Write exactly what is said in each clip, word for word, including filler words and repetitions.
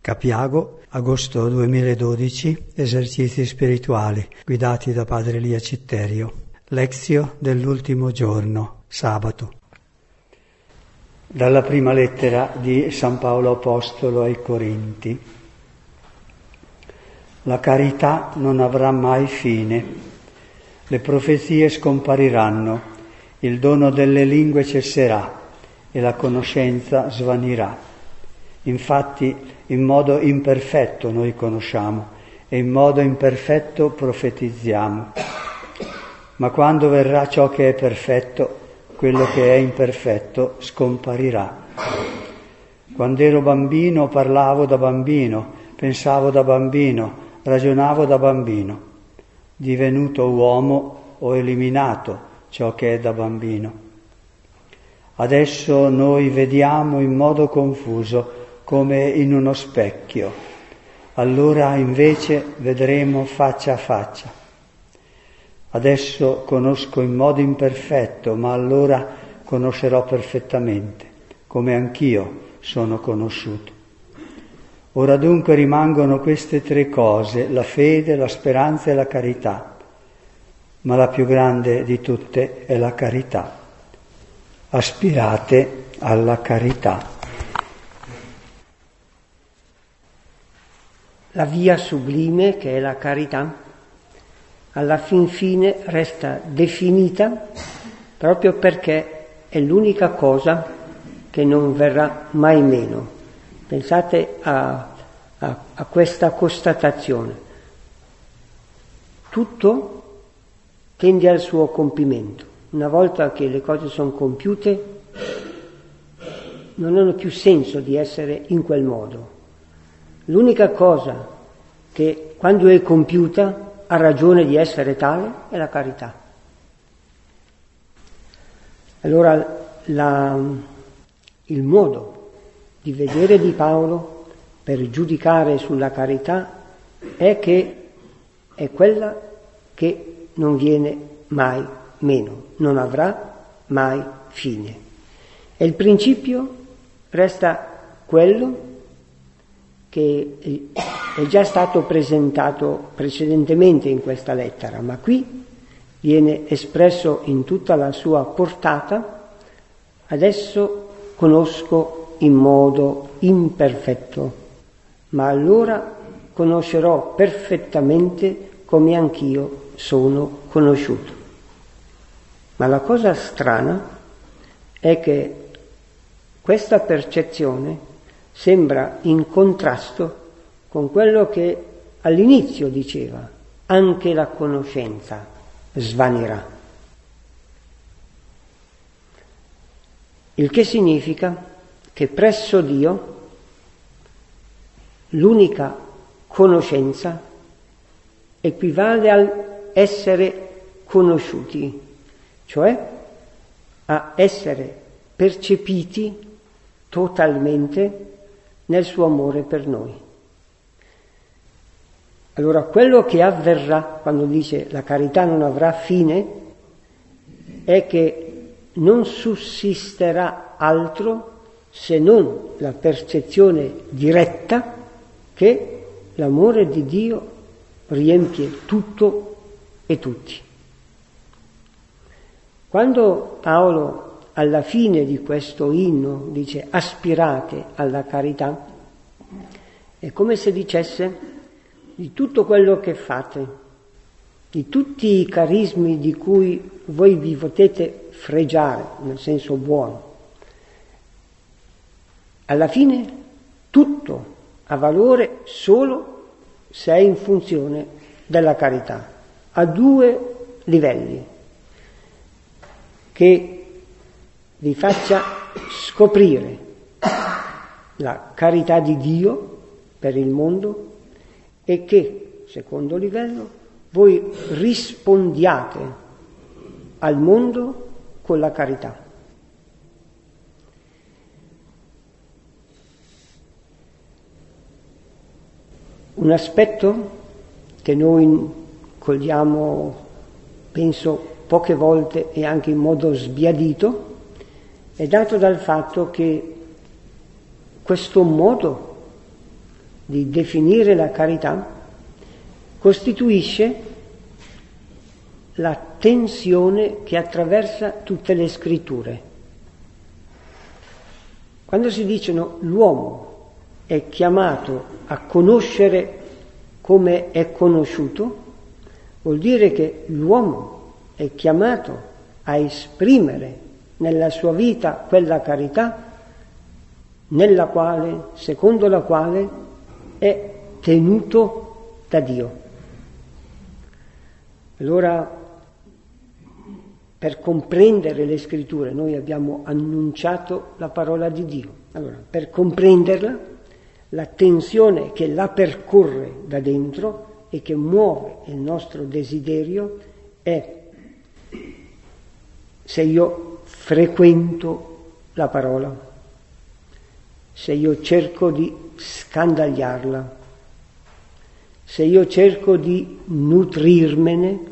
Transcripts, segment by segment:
Capiago, agosto duemiladodici, esercizi spirituali guidati da Padre Elia Citterio. Lezio dell'ultimo giorno, sabato. Dalla prima lettera di San Paolo Apostolo ai Corinti. La carità non avrà mai fine, le profezie scompariranno, il dono delle lingue cesserà e la conoscenza svanirà. Infatti in modo imperfetto noi conosciamo e in modo imperfetto profetizziamo. Ma quando verrà ciò che è perfetto, quello che è imperfetto scomparirà. Quando ero bambino parlavo da bambino, pensavo da bambino, ragionavo da bambino. Divenuto uomo ho eliminato ciò che è da bambino. Adesso noi vediamo in modo confuso, come in uno specchio. Allora invece vedremo faccia a faccia. Adesso conosco in modo imperfetto, ma allora conoscerò perfettamente, come anch'io sono conosciuto. Ora dunque rimangono queste tre cose, la fede, la speranza e la carità, ma la più grande di tutte è la carità. Aspirate alla carità. La via sublime, che è la carità, alla fin fine resta definita proprio perché è l'unica cosa che non verrà mai meno. Pensate a, a, a questa constatazione. Tutto tende al suo compimento. Una volta che le cose sono compiute, non hanno più senso di essere in quel modo. L'unica cosa che quando è compiuta ha ragione di essere tale è la carità. Allora la, il modo di vedere di Paolo per giudicare sulla carità è che è quella che non viene mai meno, non avrà mai fine. E il principio resta quello che è già stato presentato precedentemente in questa lettera, ma qui viene espresso in tutta la sua portata. Adesso conosco in modo imperfetto, ma allora conoscerò perfettamente come anch'io sono conosciuto. Ma la cosa strana è che questa percezione sembra in contrasto con quello che all'inizio diceva, anche la conoscenza svanirà. Il che significa che presso Dio l'unica conoscenza equivale al essere conosciuti, cioè a essere percepiti totalmente nel suo amore per noi. Allora quello che avverrà quando dice la carità non avrà fine è che non sussisterà altro se non la percezione diretta che l'amore di Dio riempie tutto e tutti. Quando Paolo alla fine di questo inno dice aspirate alla carità, è come se dicesse di tutto quello che fate, di tutti i carismi di cui voi vi potete fregiare, nel senso buono, alla fine tutto ha valore solo se è in funzione della carità, a due livelli, che vi faccia scoprire la carità di Dio per il mondo e che, secondo livello, voi rispondiate al mondo con la carità. Un aspetto che noi cogliamo, penso, poche volte e anche in modo sbiadito, è dato dal fatto che questo modo di definire la carità, costituisce la tensione che attraversa tutte le scritture. Quando si dicono l'uomo è chiamato a conoscere come è conosciuto, vuol dire che l'uomo è chiamato a esprimere nella sua vita quella carità nella quale, secondo la quale è tenuto da Dio. Allora, per comprendere le scritture, noi abbiamo annunciato la parola di Dio. Allora, per comprenderla, la tensione che la percorre da dentro e che muove il nostro desiderio è: se io frequento la parola, se io cerco di scandagliarla, se io cerco di nutrirmene,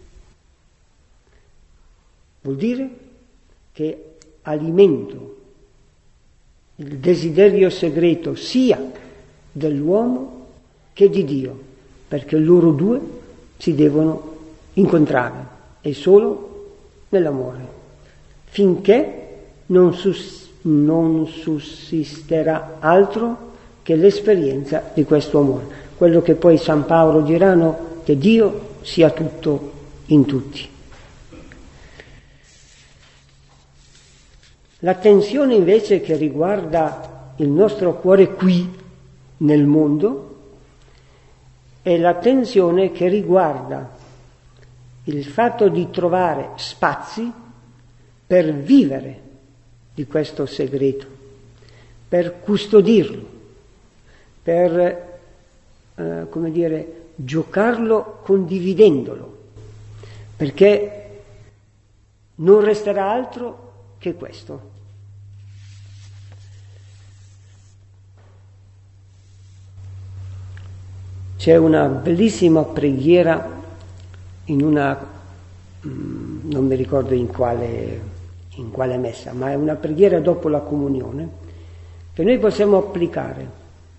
vuol dire che alimento il desiderio segreto sia dell'uomo che di Dio, perché loro due si devono incontrare, e solo nell'amore, finché non, sus- non sussisterà altro che l'esperienza di questo amore. Quello che poi San Paolo dirà, no? Che Dio sia tutto in tutti. La tensione invece che riguarda il nostro cuore qui nel mondo è la tensione che riguarda il fatto di trovare spazi per vivere di questo segreto, per custodirlo, per, eh, come dire, giocarlo condividendolo, perché non resterà altro che questo. C'è una bellissima preghiera in una, mh, non mi ricordo in quale, in quale messa, ma è una preghiera dopo la comunione che noi possiamo applicare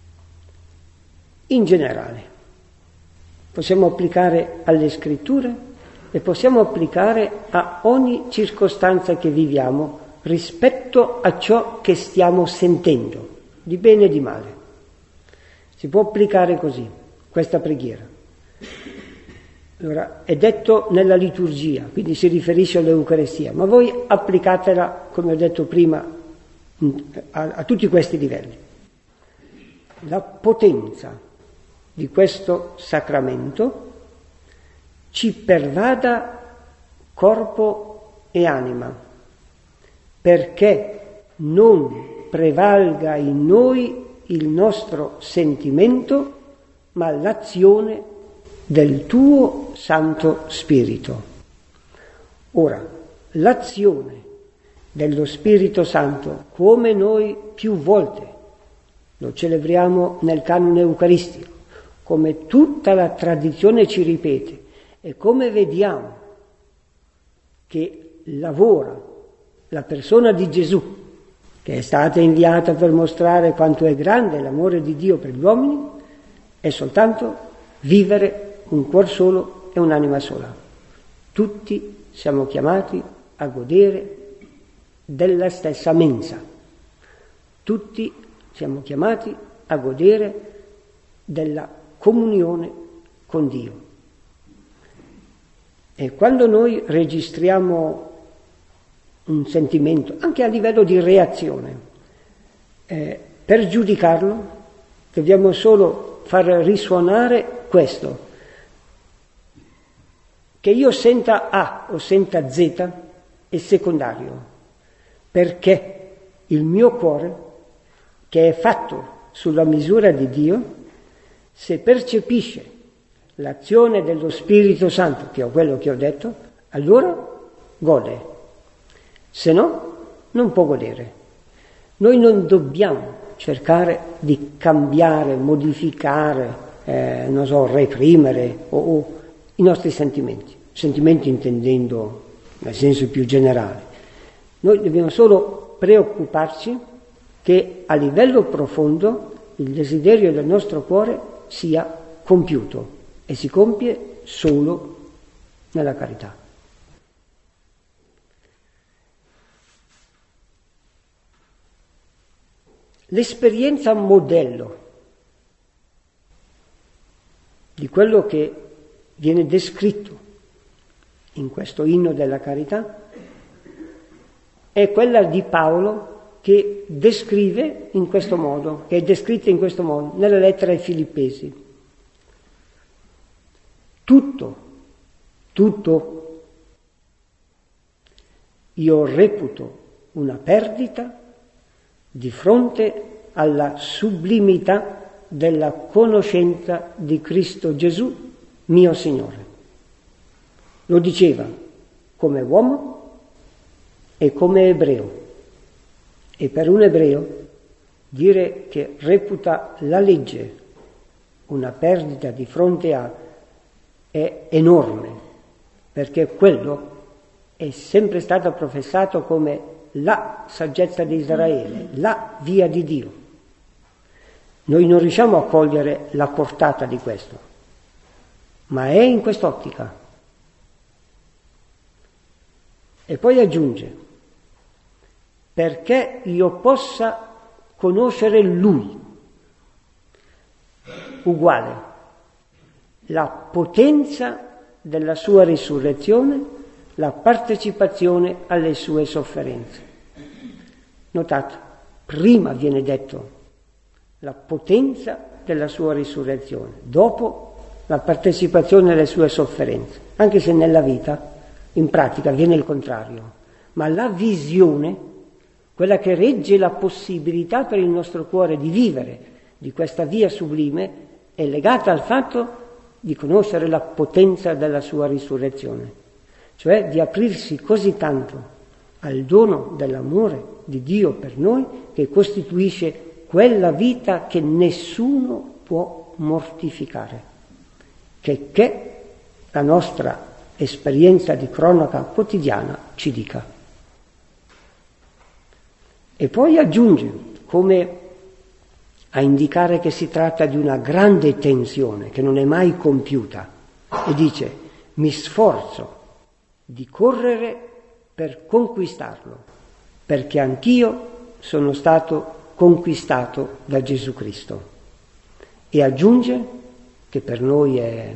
in generale. Possiamo applicare alle scritture e possiamo applicare a ogni circostanza che viviamo rispetto a ciò che stiamo sentendo, di bene e di male. Si può applicare così questa preghiera. Allora, è detto nella liturgia, quindi si riferisce all'Eucaristia, ma voi applicatela, come ho detto prima, a, a tutti questi livelli. La potenza di questo sacramento ci pervada corpo e anima, perché non prevalga in noi il nostro sentimento, ma l'azione del tuo Santo Spirito. Ora, l'azione dello Spirito Santo, come noi più volte lo celebriamo nel canone eucaristico, come tutta la tradizione ci ripete, e come vediamo che lavora la persona di Gesù, che è stata inviata per mostrare quanto è grande l'amore di Dio per gli uomini, è soltanto vivere un cuor solo e un'anima sola. Tutti siamo chiamati a godere della stessa mensa. Tutti siamo chiamati a godere della comunione con Dio. E quando noi registriamo un sentimento, anche a livello di reazione, eh, per giudicarlo dobbiamo solo far risuonare questo: che io senta A o senta Z è secondario, perché il mio cuore, che è fatto sulla misura di Dio, se percepisce l'azione dello Spirito Santo, che è quello che ho detto, allora gode, se no non può godere. Noi non dobbiamo cercare di cambiare, modificare, eh, non so, reprimere o, o i nostri sentimenti, sentimenti intendendo nel senso più generale. Noi dobbiamo solo preoccuparci che a livello profondo il desiderio del nostro cuore sia compiuto e si compie solo nella carità. L'esperienza modello di quello che viene descritto in questo inno della carità è quella di Paolo che descrive in questo modo, che è descritta in questo modo nella lettera ai Filippesi. Tutto, tutto io reputo una perdita di fronte alla sublimità della conoscenza di Cristo Gesù, mio Signore. Lo diceva come uomo e come ebreo. E per un ebreo dire che reputa la legge una perdita di fronte a è enorme, perché quello è sempre stato professato come la saggezza di Israele, la via di Dio. Noi non riusciamo a cogliere la portata di questo, ma è in quest'ottica. E poi aggiunge, perché io possa conoscere Lui, uguale, la potenza della sua risurrezione, la partecipazione alle sue sofferenze. Notate, prima viene detto la potenza della sua risurrezione, dopo la partecipazione alle sue sofferenze, anche se nella vita, in pratica, viene il contrario. Ma la visione, quella che regge la possibilità per il nostro cuore di vivere di questa via sublime, è legata al fatto di conoscere la potenza della sua risurrezione, cioè di aprirsi così tanto al dono dell'amore di Dio per noi che costituisce quella vita che nessuno può mortificare, che, che la nostra esperienza di cronaca quotidiana ci dica. E poi aggiunge, come a indicare che si tratta di una grande tensione che non è mai compiuta, e dice: mi sforzo di correre per conquistarlo, perché anch'io sono stato conquistato da Gesù Cristo. E aggiunge che per noi è,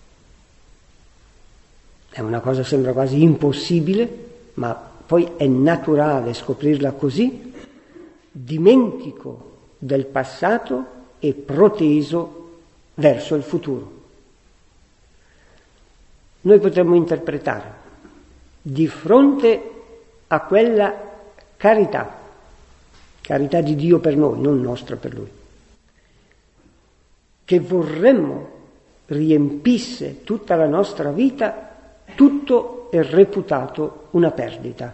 è una cosa, sembra quasi impossibile, ma poi è naturale scoprirla così: dimentico del passato e proteso verso il futuro. Noi potremmo interpretare di fronte a quella carità, carità di Dio per noi, non nostra per Lui, che vorremmo riempisse tutta la nostra vita, tutto è reputato una perdita.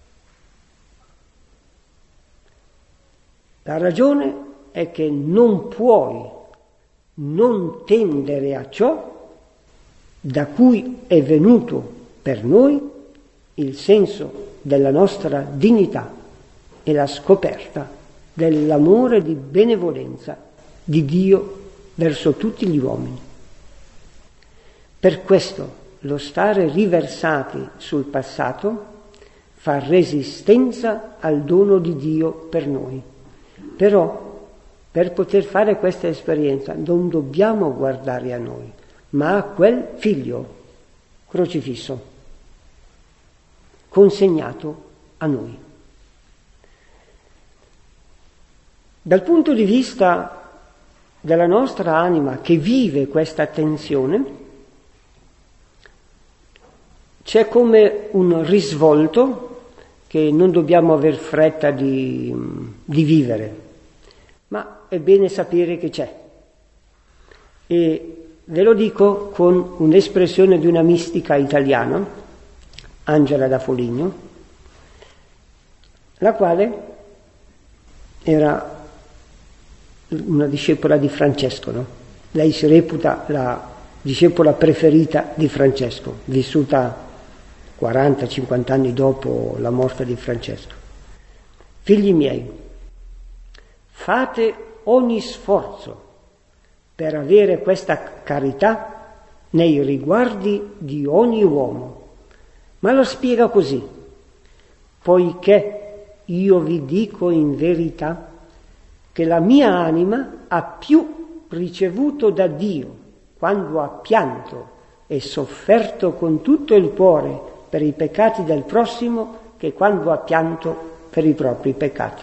La ragione è che non puoi non tendere a ciò da cui è venuto per noi il senso della nostra dignità e la scoperta dell'amore di benevolenza di Dio verso tutti gli uomini. Per questo lo stare riversati sul passato fa resistenza al dono di Dio per noi. Però per poter fare questa esperienza non dobbiamo guardare a noi, ma a quel figlio crocifisso, consegnato a noi. Dal punto di vista della nostra anima che vive questa tensione, c'è come un risvolto che non dobbiamo aver fretta di, di vivere, ma è bene sapere che c'è. E ve lo dico con un'espressione di una mistica italiana, Angela da Foligno, la quale era una discepola di Francesco, no? Lei si reputa la discepola preferita di Francesco, vissuta quaranta cinquanta anni dopo la morte di Francesco. Figli miei, fate ogni sforzo per avere questa carità nei riguardi di ogni uomo. Ma lo spiega così: poiché io vi dico in verità che la mia anima ha più ricevuto da Dio quando ha pianto e sofferto con tutto il cuore per i peccati del prossimo che quando ha pianto per i propri peccati.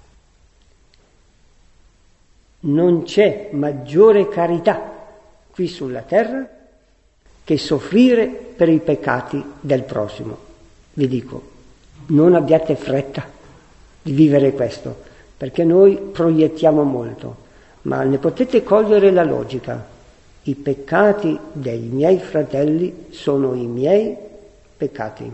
Non c'è maggiore carità qui sulla terra che soffrire per i peccati del prossimo. Vi dico, non abbiate fretta di vivere questo, perché noi proiettiamo molto, ma ne potete cogliere la logica. I peccati dei miei fratelli sono i miei peccati.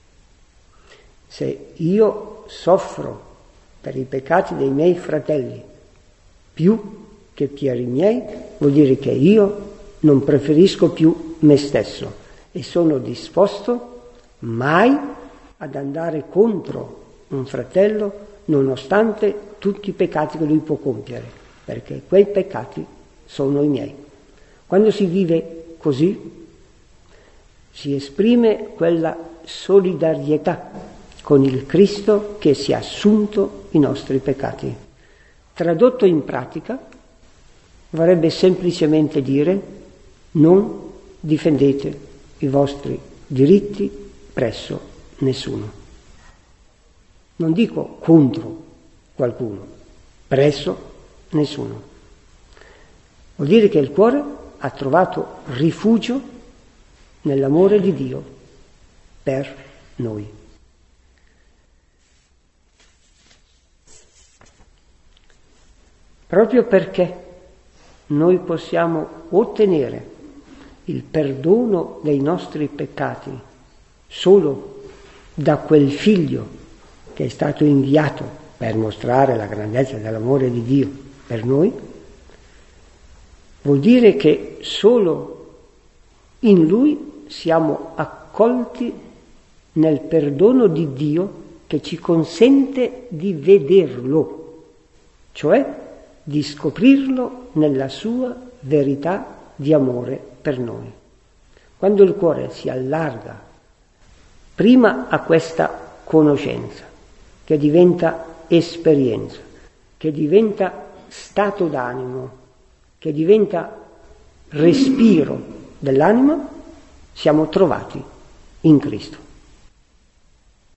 Se io soffro per i peccati dei miei fratelli più che per i miei, vuol dire che io non preferisco più me stesso e sono disposto mai ad andare contro un fratello nonostante tutti i peccati che lui può compiere, perché quei peccati sono i miei. Quando si vive così si esprime quella solidarietà con il Cristo che si è assunto i nostri peccati. Tradotto in pratica vorrebbe semplicemente dire: non difendete i vostri diritti presso nessuno. Non dico contro qualcuno, presso nessuno. Vuol dire che il cuore ha trovato rifugio nell'amore di Dio per noi. Proprio perché noi possiamo ottenere il perdono dei nostri peccati solo da quel Figlio che è stato inviato per mostrare la grandezza dell'amore di Dio per noi, vuol dire che solo in Lui siamo accolti nel perdono di Dio che ci consente di vederlo, cioè di scoprirlo nella sua verità di amore per noi. Quando il cuore si allarga prima a questa conoscenza, che diventa esperienza, che diventa stato d'animo, che diventa respiro dell'anima, siamo trovati in Cristo.